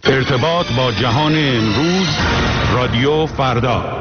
ارتباط با جهان امروز، رادیو فردا.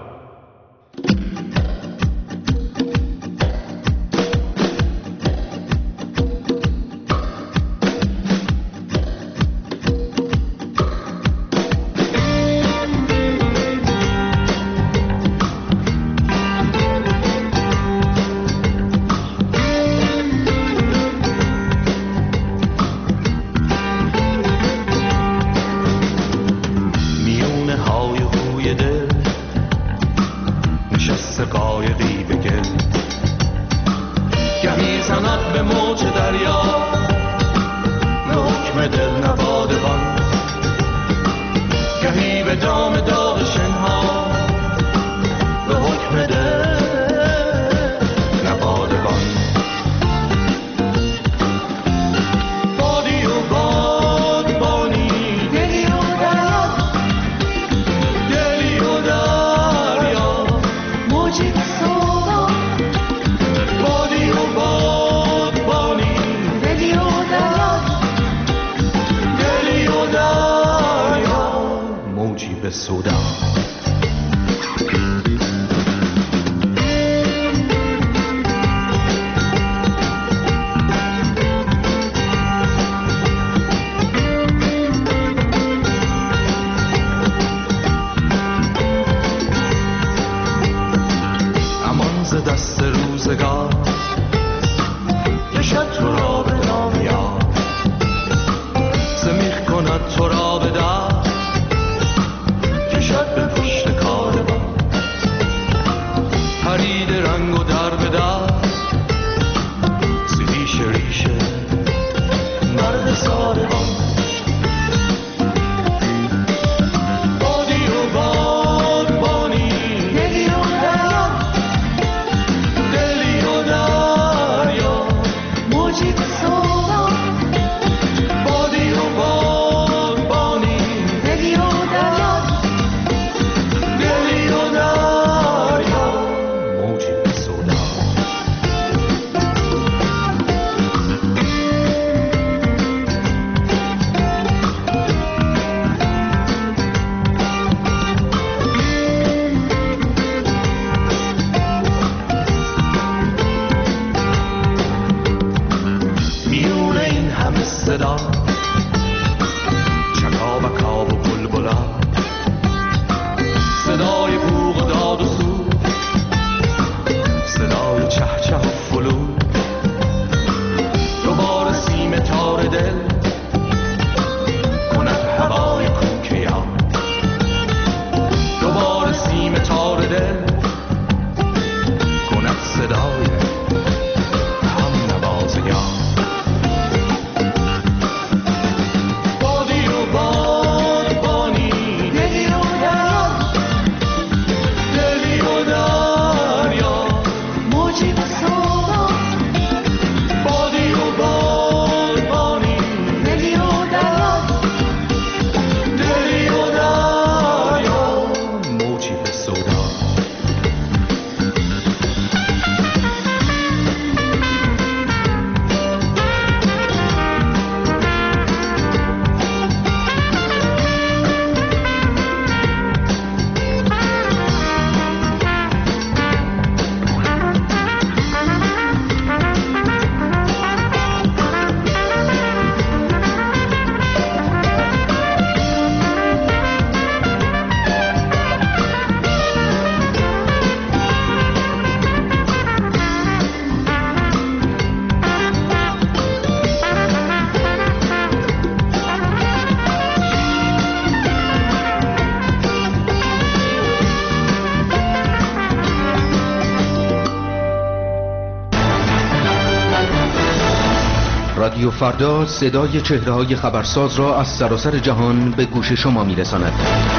رادیو فردا صدای چهره‌های خبرساز را از سراسر جهان به گوش شما می‌رساند.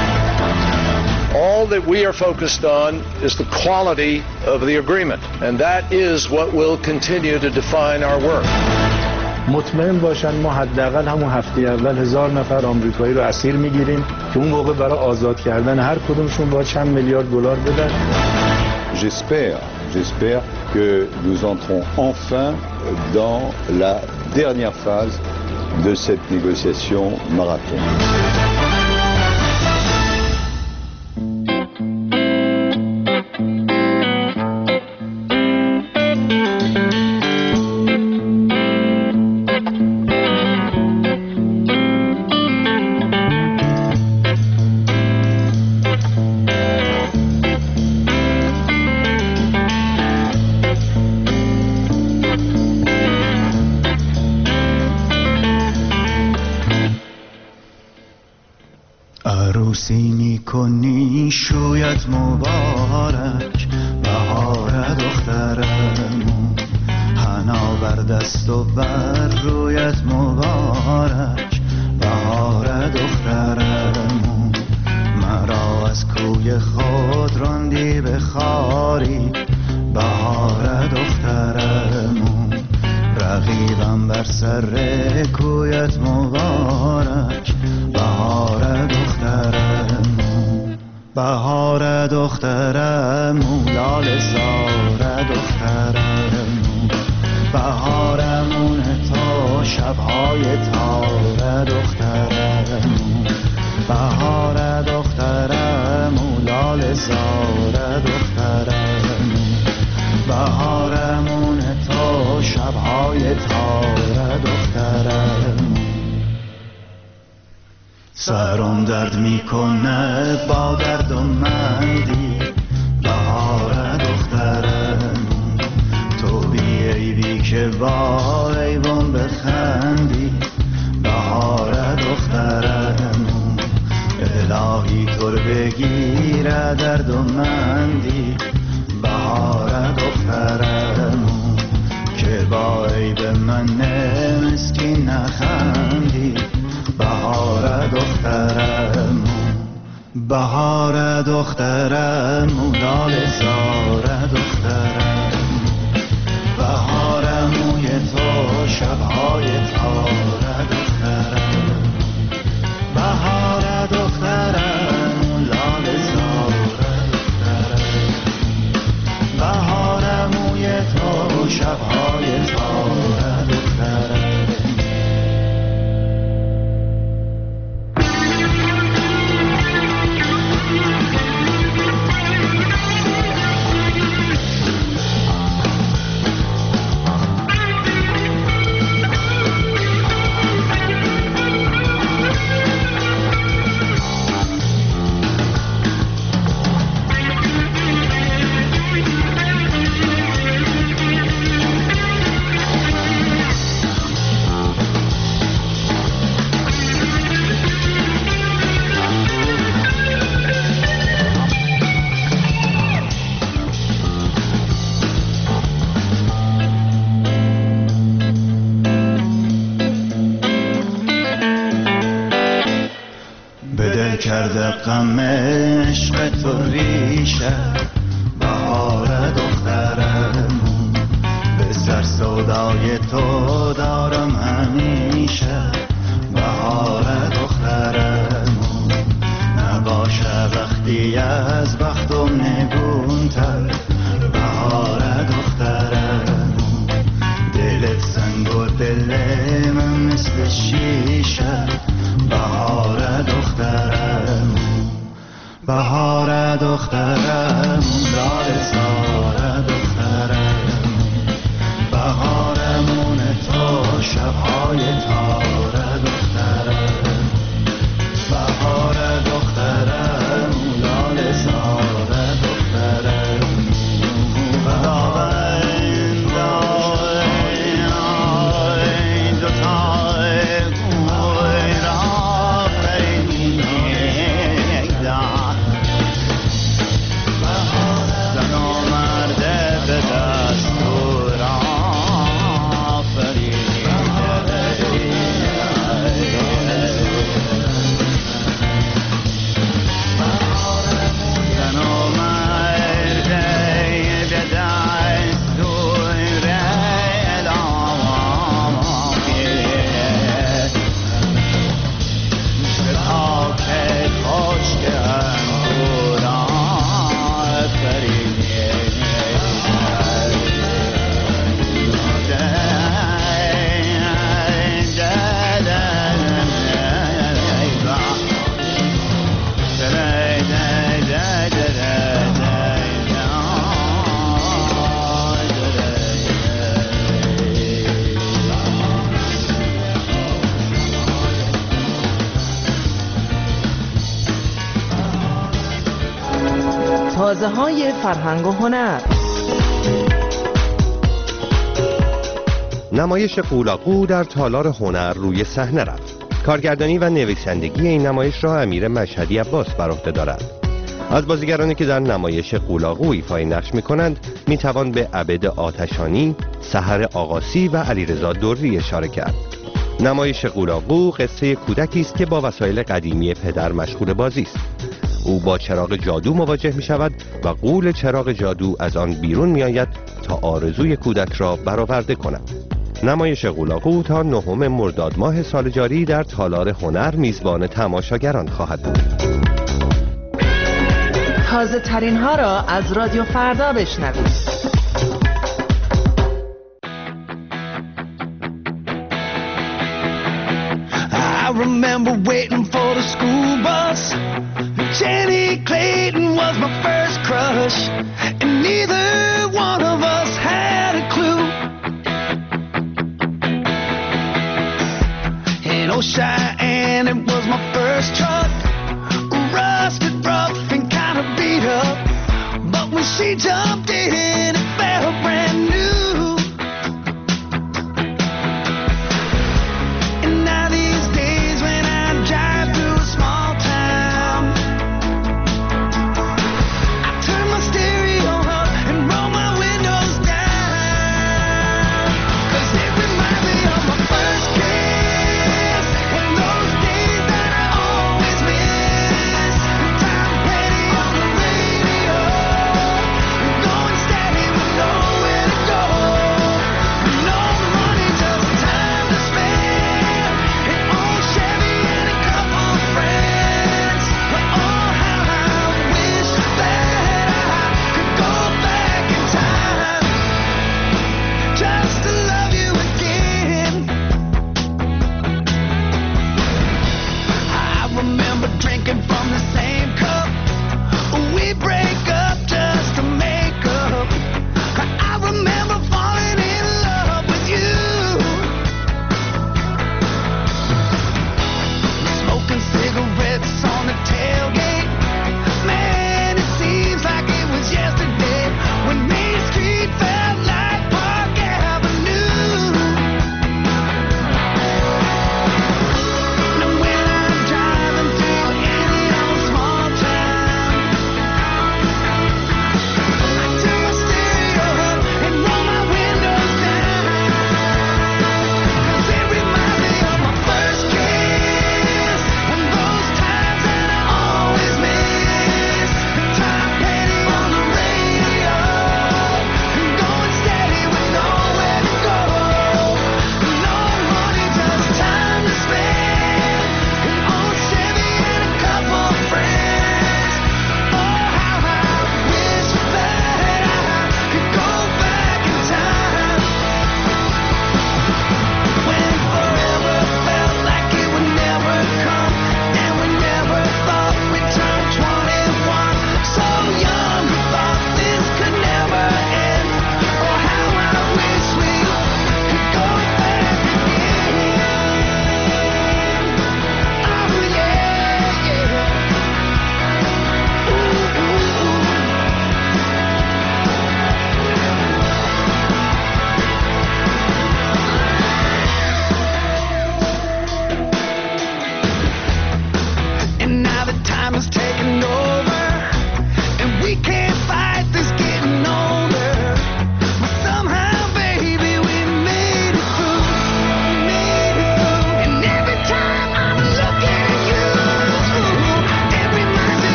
All that we are focused on is the quality of the agreement, and that is what will continue to define our work. مطمئن باشن ما حداقل همون هفته اول 1000 نفر آمریکایی رو اسیر میگیریم که اون موقع برای آزاد کردن هر کدومشون با چند میلیارد دلار بدن. J'espère que nous entrons enfin dans la dernière phase de cette négociation marathon. عروسی میکنی شویت مبارک، بهار دخترمون، حنا بر دست و بر رویت مبارک، بهار دخترمون. مرا از کوی خود راندی به خاری، بهار دخترمون. رقیبم بر سر کویت مبارک، بهار دخترمون. بهار دخترمون، لاله زار دخترمون. بهارمون تا شبهای تار دخترمون. بهار دخترمون، لاله زار دخترمون. بهارمون تا شبهای تار دخترمون. سرم درد میکنه با درد و مندی، بهار دخترمون. تو بی عیبی که با ایوان بخندی، بهار دخترمون. الهی تو رو بگیره درد و مندی، بهار دخترمون. که با عیب من مسکین نخندی، بهار دخترمون. بهار دخترمون، لاله زار دخترمون. بهارموی تو شبهای تار دخترمون. بهار دخترمون، لاله زار دخترمون. بهارموی تو شبهای تار دخترمون. کرده غم عشق تو ریشه، بهار دخترمون. به سر سودای تو دارم همیشه، بهار دخترمون. نباشه وقتی از بختم نگونتر، بهار دخترمون. دلت سنگ و دل من مثل شیشه، بهار دخترمون. بهار دخترمون، لاله زار دخترمون. بهارمون تو شبهای تار دخترمون. بهار دخترمون، لاله زار دخترمون. زن و مغازه‌های فرهنگ و هنر. نمایش قولاقو در تالار هنر روی صحنه رفت. کارگردانی و نویسندگی این نمایش را امیر مشهدی عباس بر عهده دارد. از بازیگرانی که در نمایش قولاقو ایفای نقش می‌کنند می‌توان به عبد آتشانی، سحر آقاسی و علیرضا دری اشاره کرد. نمایش قولاقو قصه کودکی است که با وسایل قدیمی پدر مشغول بازی است. او با چراغ جادو مواجه می‌شود و غول چراغ جادو از آن بیرون می‌آید تا آرزوی کودک را برآورده کند. نمایش قولاقو تا 9 مرداد ماه سال جاری در تالار هنر میزبان تماشاگران خواهد بود. تازه ترین ها را از رادیو فردا بشنوید. I remember waiting for the school bus. Jenny Clayton was my first crush, and neither one of us had a clue. In Old Cheyenne, it was my first truck, rusted, rough, and kind of beat up. But when she jumped in,